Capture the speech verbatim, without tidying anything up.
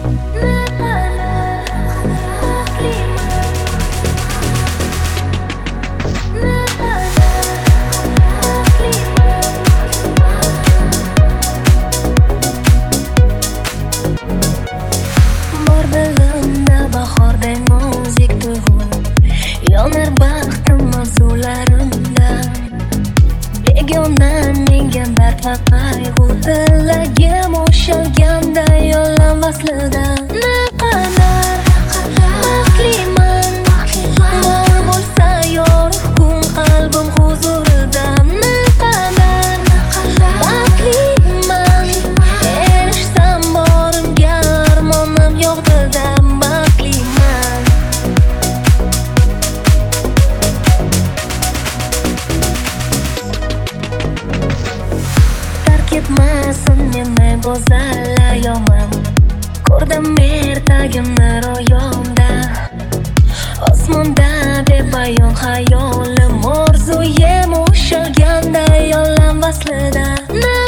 Yonar baxtim mavzularimda begona menga dard va qayg'u tilagim o'shalganda yo'llam vaslida naqadar baxtliman bor bo'lsa yorug' kun qalbim huzurida naqadar baxtliman erishsam borimga armonim yo'qdida baxtliman ketmasin meni go'zal ayomim ko'rdim ertagimni ro'yomda osmonda bebayon xayolim orzuyim ushalganda yo'llam vaslida